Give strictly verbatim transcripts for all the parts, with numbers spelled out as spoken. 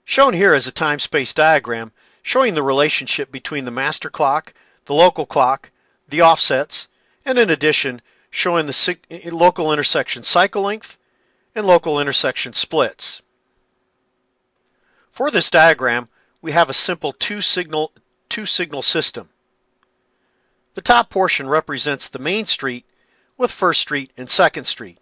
Shown here is a time-space diagram showing the relationship between the master clock, the local clock, the offsets, and in addition showing the local intersection cycle length and local intersection splits. For this diagram, we have a simple two-signal two-signal system. The top portion represents the main street with First Street and Second Street.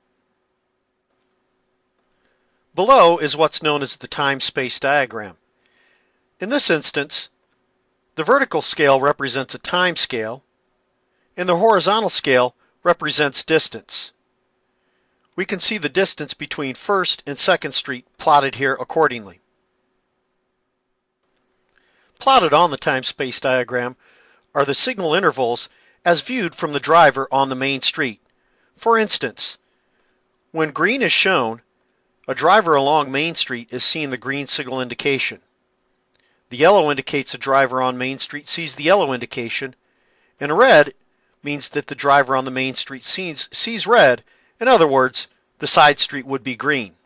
Below is what's known as the time-space diagram. In this instance, the vertical scale represents a time scale, and the horizontal scale represents distance. We can see the distance between First and Second Street plotted here accordingly. Plotted on the time-space diagram are the signal intervals as viewed from the driver on the main street. For instance, when green is shown, a driver along Main Street is seeing the green signal indication. The yellow indicates a driver on Main Street sees the yellow indication, and red means that the driver on the Main Street sees, sees red. In other words, the side street would be green.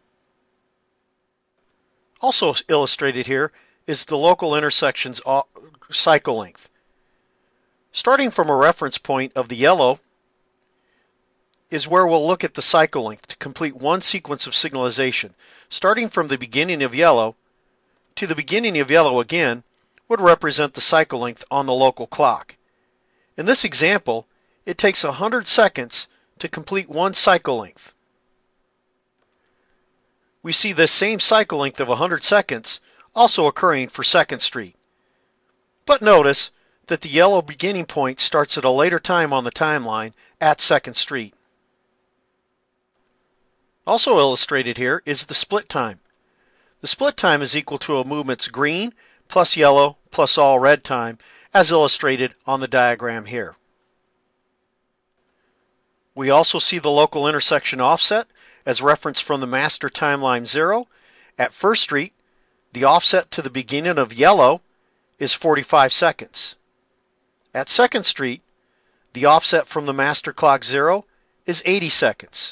Also illustrated here is the local intersection's cycle length. Starting from a reference point of the yellow is where we'll look at the cycle length to complete one sequence of signalization. Starting from the beginning of yellow to the beginning of yellow again would represent the cycle length on the local clock. In this example, it takes one hundred seconds to complete one cycle length. We see this same cycle length of one hundred seconds also occurring for Second Street. But notice that the yellow beginning point starts at a later time on the timeline at Second Street. Also illustrated here is the split time. The split time is equal to a movement's green plus yellow plus all red time, as illustrated on the diagram here. We also see the local intersection offset as referenced from the master timeline zero. At First Street, the offset to the beginning of yellow is forty-five seconds. At Second Street, the offset from the master clock zero is eighty seconds.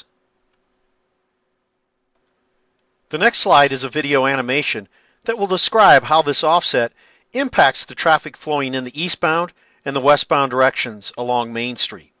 The next slide is a video animation that will describe how this offset impacts the traffic flowing in the eastbound and the westbound directions along Main Street.